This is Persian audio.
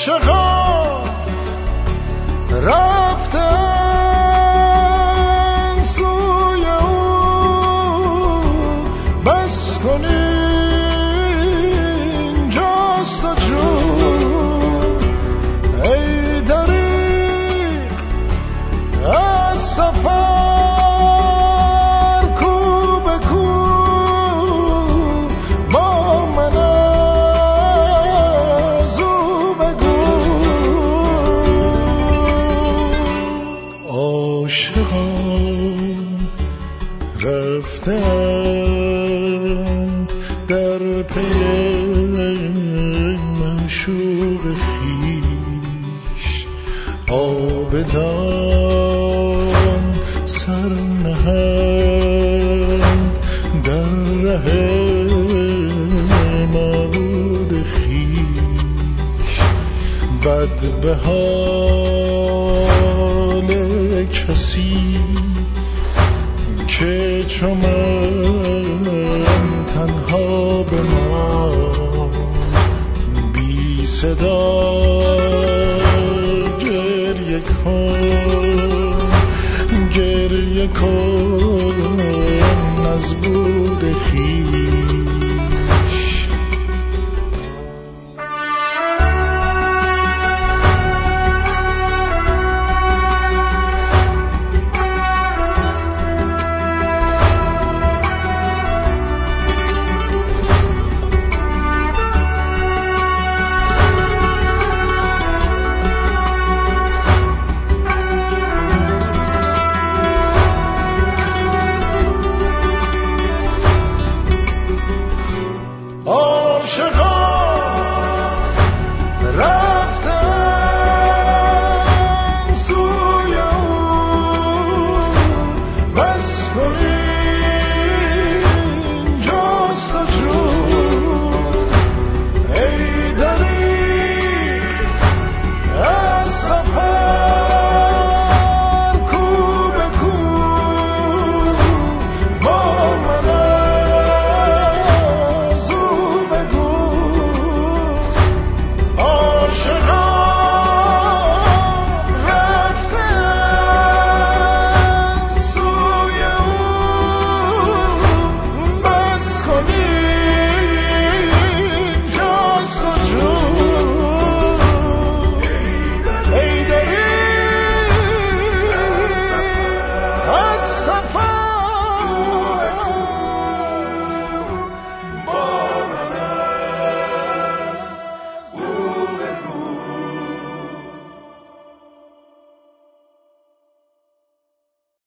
عاشقان رفتن سوی او، بس کنین جست و جون ای دریغ از سفر کو به کو با من از او بگو. عاشقان رفتند در پی معشوق خویش، عابدان سر نهند در ره معبود خویش. بد به حال کسی که چو من تنها بماند، بی صدا گریه کن، گریه کن